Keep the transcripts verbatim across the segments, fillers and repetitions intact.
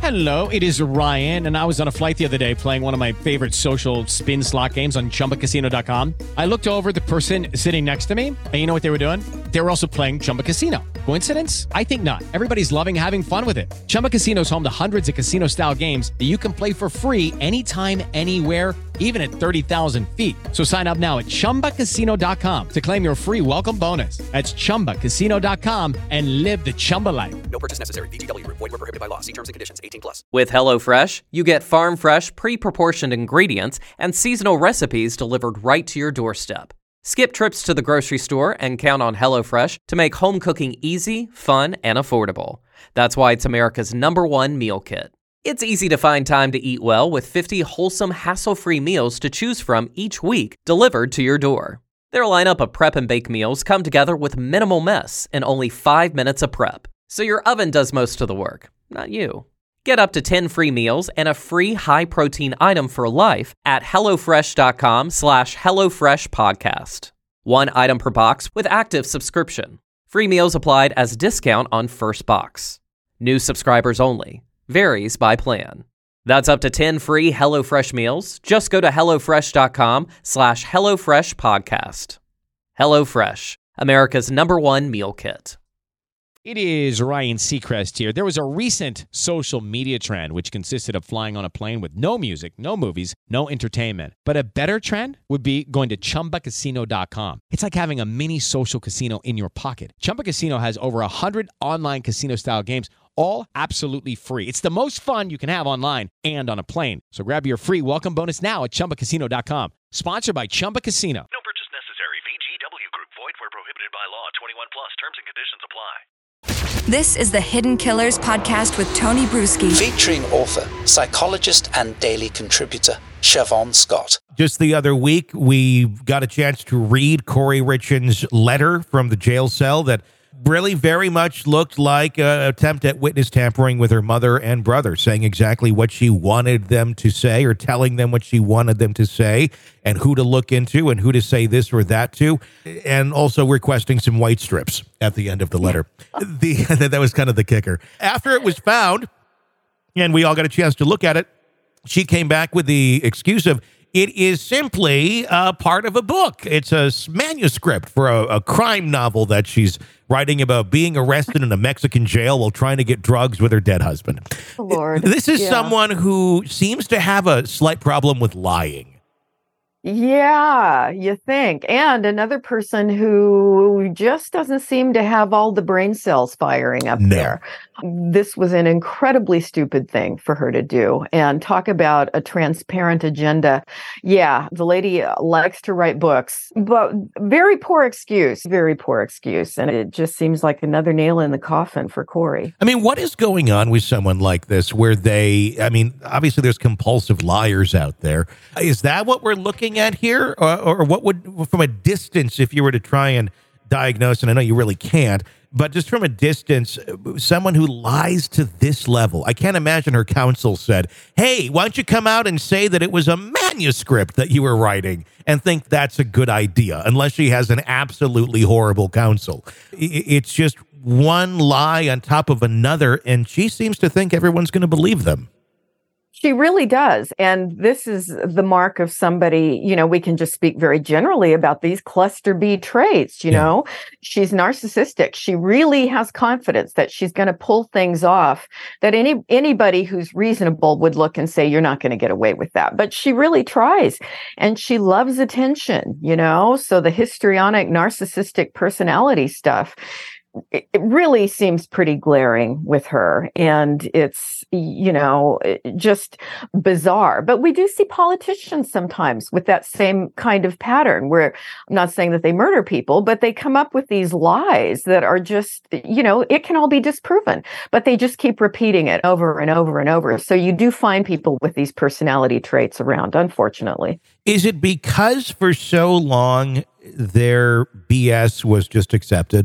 Hello, it is Ryan, and I was on a flight the other day playing one of my favorite social spin slot games on Chumba Casino dot com. I looked over at the person sitting next to me, and you know what they were doing? They were also playing Chumba Casino. Coincidence? I think not. Everybody's loving having fun with it. Chumba Casino is home to hundreds of casino-style games that you can play for free anytime, anywhere, even at thirty thousand feet. So sign up now at Chumba Casino dot com to claim your free welcome bonus. That's Chumba Casino dot com and live the Chumba life. No purchase necessary. V G W. Void where prohibited by law. See terms and conditions. eighteen plus. With HelloFresh, you get farm-fresh, pre-proportioned ingredients and seasonal recipes delivered right to your doorstep. Skip trips to the grocery store and count on HelloFresh to make home cooking easy, fun, and affordable. That's why it's America's number one meal kit. It's easy to find time to eat well with fifty wholesome, hassle-free meals to choose from each week delivered to your door. Their lineup of prep and bake meals come together with minimal mess and only five minutes of prep. So your oven does most of the work, not you. Get up to ten free meals and a free high-protein item for life at HelloFresh.com slash HelloFresh podcast. One item per box with active subscription. Free meals applied as discount on first box. New subscribers only. Varies by plan. That's up to ten free HelloFresh meals. Just go to HelloFresh.com slash HelloFresh podcast. HelloFresh, America's number one meal kit. It is Ryan Seacrest here. There was a recent social media trend which consisted of flying on a plane with no music, no movies, no entertainment. But a better trend would be going to Chumba Casino dot com. It's like having a mini social casino in your pocket. Chumba Casino has over one hundred online casino-style games, all absolutely free. It's the most fun you can have online and on a plane. So grab your free welcome bonus now at Chumba Casino dot com. Sponsored by Chumba Casino. No purchase necessary. V G W Group. Void where prohibited by law. twenty-one plus. Terms and conditions apply. This is the Hidden Killers podcast with Tony Bruschi. Featuring author, psychologist, and daily contributor, Siobhan Scott. Just the other week, we got a chance to read Kouri Richins' letter from the jail cell that really very much looked like an attempt at witness tampering with her mother and brother, saying exactly what she wanted them to say or telling them what she wanted them to say and who to look into and who to say this or that to, and also requesting some white strips at the end of the letter. the, that was kind of the kicker. After it was found, and we all got a chance to look at it, she came back with the excuse of, it is simply uh, part of a book. It's a manuscript for a, a crime novel that she's writing about being arrested in a Mexican jail while trying to get drugs with her dead husband. Lord. This is yeah. someone who seems to have a slight problem with lying. Yeah, you think. And another person who just doesn't seem to have all the brain cells firing up No. there. This was an incredibly stupid thing for her to do. And talk about a transparent agenda. Yeah, the lady likes to write books, but very poor excuse, very poor excuse. And it just seems like another nail in the coffin for Kouri. I mean, what is going on with someone like this where they, I mean, obviously there's compulsive liars out there. Is that what we're looking at here? Or, or what would, from a distance, if you were to try and diagnose, and I know you really can't, but just from a distance, someone who lies to this level, I can't imagine her counsel said, hey, why don't you come out and say that it was a manuscript that you were writing and think that's a good idea, unless she has an absolutely horrible counsel. It's just one lie on top of another, and she seems to think everyone's going to believe them. She really does. And this is the mark of somebody, you know, we can just speak very generally about these cluster B traits, you yeah. know. She's narcissistic. She really has confidence that she's going to pull things off that any anybody who's reasonable would look and say, you're not going to get away with that. But she really tries. And she loves attention, you know. So the histrionic narcissistic personality stuff, it really seems pretty glaring with her, and it's, you know, just bizarre. But we do see politicians sometimes with that same kind of pattern where I'm not saying that they murder people, but they come up with these lies that are just, you know, it can all be disproven, but they just keep repeating it over and over and over. So you do find people with these personality traits around, unfortunately. Is it because for so long their B S was just accepted?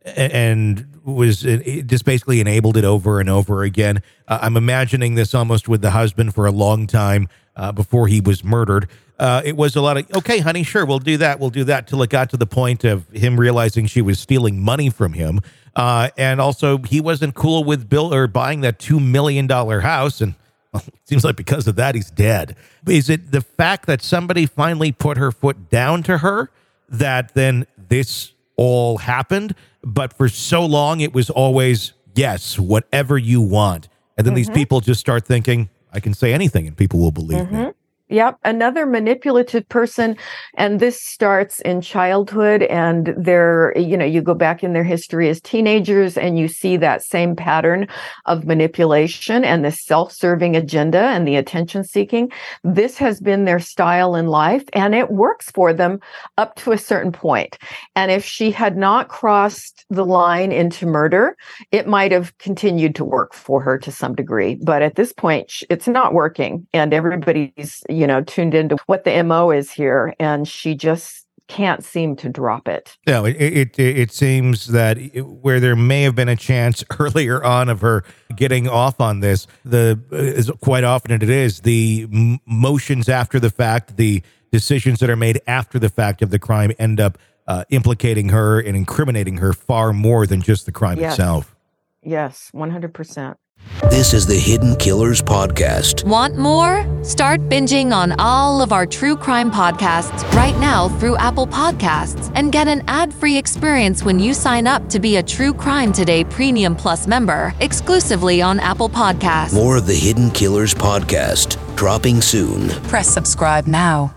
and was it just basically enabled it over and over again. Uh, I'm imagining this almost with the husband for a long time uh, before he was murdered. Uh, it was a lot of, okay, honey, sure, we'll do that. We'll do that till it got to the point of him realizing she was stealing money from him. Uh, and also he wasn't cool with Bill or buying that two million dollars house. And well, it seems like because of that, he's dead. Is it the fact that somebody finally put her foot down to her that then this all happened? But for so long, it was always, yes, whatever you want. And then mm-hmm. these people just start thinking, I can say anything and people will believe mm-hmm. me. Yep. Another manipulative person. And this starts in childhood. And they're, you know, you go back in their history as teenagers and you see that same pattern of manipulation and the self-serving agenda and the attention seeking. This has been their style in life and it works for them up to a certain point. And if she had not crossed the line into murder, it might have continued to work for her to some degree. But at this point, it's not working. And everybody's, you know, tuned into what the M O is here, and she just can't seem to drop it. No, it it, it seems that where there may have been a chance earlier on of her getting off on this, the is quite often it is the m- motions after the fact, the decisions that are made after the fact of the crime end up uh, implicating her and incriminating her far more than just the crime yes. itself. Yes, one hundred percent. This is the Hidden Killers Podcast. Want more? Start binging on all of our true crime podcasts right now through Apple Podcasts and get an ad-free experience when you sign up to be a True Crime Today Premium Plus member exclusively on Apple Podcasts. More of the Hidden Killers Podcast dropping soon. Press subscribe now.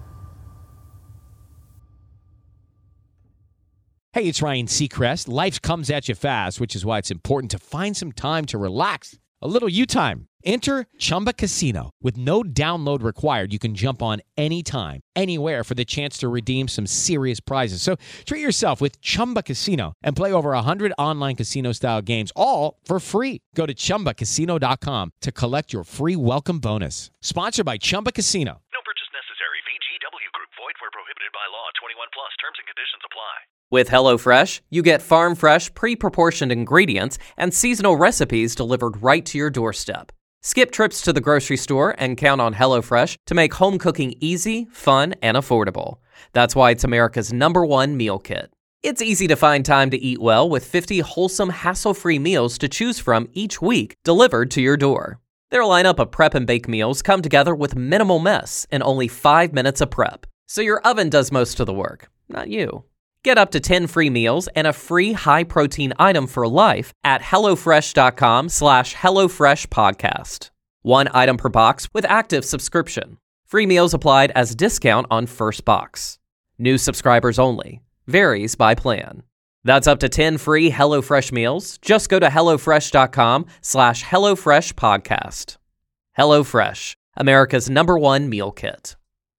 Hey, it's Ryan Seacrest. Life comes at you fast, which is why it's important to find some time to relax. A little you time. Enter Chumba Casino. With no download required, you can jump on anytime, anywhere for the chance to redeem some serious prizes. So treat yourself with Chumba Casino and play over one hundred online casino-style games, all for free. Go to Chumba Casino dot com to collect your free welcome bonus. Sponsored by Chumba Casino. No purchase necessary. V G W Group. Void where prohibited by law. twenty-one plus. Terms and conditions apply. With HelloFresh, you get farm-fresh, pre-proportioned ingredients and seasonal recipes delivered right to your doorstep. Skip trips to the grocery store and count on HelloFresh to make home cooking easy, fun, and affordable. That's why it's America's number one meal kit. It's easy to find time to eat well with fifty wholesome, hassle-free meals to choose from each week delivered to your door. Their lineup of prep and bake meals come together with minimal mess and only five minutes of prep. So your oven does most of the work, not you. Get up to ten free meals and a free high-protein item for life at HelloFresh.com slash HelloFresh podcast. One item per box with active subscription. Free meals applied as discount on first box. New subscribers only. Varies by plan. That's up to ten free HelloFresh meals. Just go to HelloFresh.com slash HelloFresh podcast. HelloFresh, America's number one meal kit.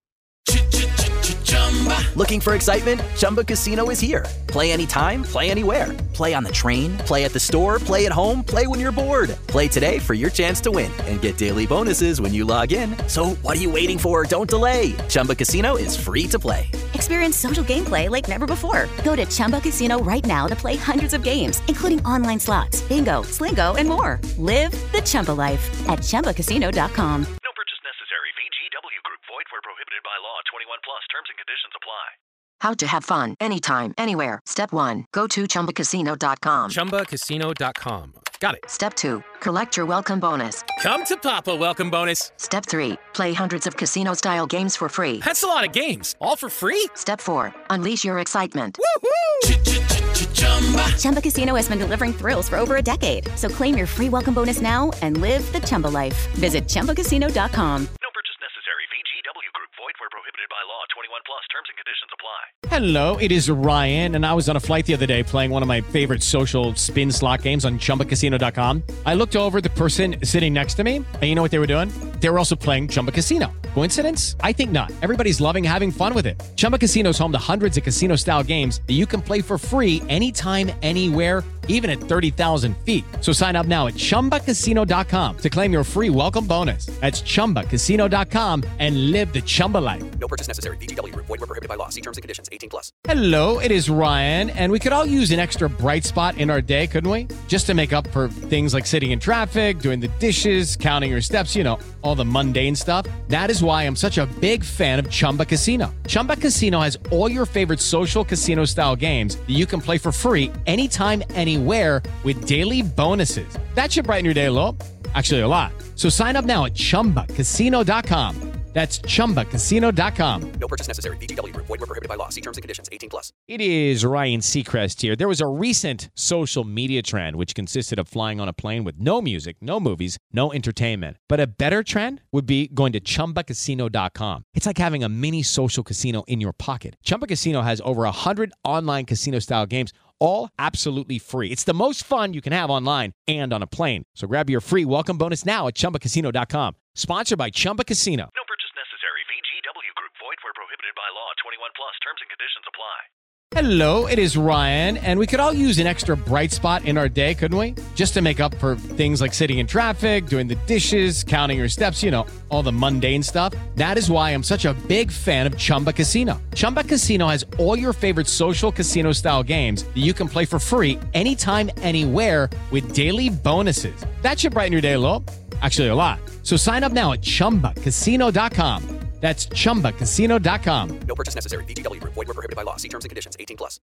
Looking for excitement? Chumba Casino is here. Play anytime, play anywhere. Play on the train, play at the store, play at home, play when you're bored. Play today for your chance to win and get daily bonuses when you log in. So what are you waiting for? Don't delay. Chumba Casino is free to play. Experience social gameplay like never before. Go to Chumba Casino right now to play hundreds of games, including online slots, bingo, Slingo, and more. Live the Chumba life at Chumba Casino dot com. No purchase necessary. V G W Group. Void where prohibited by law. twenty-one plus. Terms and conditions apply. How to have fun anytime, anywhere. Step one, go to Chumba Casino dot com. Chumba Casino dot com. Got it. Step two, collect your welcome bonus. Come to Papa, welcome bonus. Step three, play hundreds of casino-style games for free. That's a lot of games, all for free? Step four, unleash your excitement. Woohoo! Chumba Casino has been delivering thrills for over a decade. So claim your free welcome bonus now and live the Chumba life. Visit Chumba Casino dot com. No purchase necessary. V G W Group. Void where prohibited by law. twenty-one plus. Terms and conditions apply. Hello, it is Ryan, and I was on a flight the other day playing one of my favorite social spin slot games on Chumba Casino dot com. I looked over at the person sitting next to me, and you know what they were doing? They were also playing Chumba Casino. Coincidence? I think not. Everybody's loving having fun with it. Chumba Casino is home to hundreds of casino-style games that you can play for free anytime, anywhere, even at thirty thousand feet. So sign up now at chumba casino dot com to claim your free welcome bonus. That's chumba casino dot com and live the Chumba life. No purchase necessary. V G W Group. Void where prohibited by law. See terms and conditions. eighteen plus. Hello, it is Ryan, and we could all use an extra bright spot in our day, couldn't we? Just to make up for things like sitting in traffic, doing the dishes, counting your steps, you know, all the mundane stuff. That is why I'm such a big fan of Chumba Casino. Chumba Casino has all your favorite social casino-style games that you can play for free anytime, anywhere with daily bonuses. That should brighten your day a little. Actually, a lot. So sign up now at chumba casino dot com. That's chumba casino dot com. No purchase necessary. V G W Group. Void where prohibited by law. See terms and conditions. eighteen plus. It is Ryan Seacrest here. There was a recent social media trend which consisted of flying on a plane with no music, no movies, no entertainment. But a better trend would be going to chumba casino dot com. It's like having a mini social casino in your pocket. Chumba Casino has over one hundred online casino-style games, all absolutely free. It's the most fun you can have online and on a plane. So grab your free welcome bonus now at chumba casino dot com. Sponsored by Chumba Casino. No purchase necessary. V G W Group. Void where prohibited by law. twenty-one plus. Terms and conditions apply. Hello, it is Ryan, and we could all use an extra bright spot in our day, couldn't we? Just to make up for things like sitting in traffic, doing the dishes, counting your steps, you know, all the mundane stuff. That is why I'm such a big fan of Chumba Casino. Chumba Casino has all your favorite social casino-style games that you can play for free anytime, anywhere with daily bonuses. That should brighten your day a little. Actually, a lot. So sign up now at chumba casino dot com. That's chumba casino dot com. No purchase necessary. V G W Group. Void where prohibited by law. See terms and conditions. eighteen plus.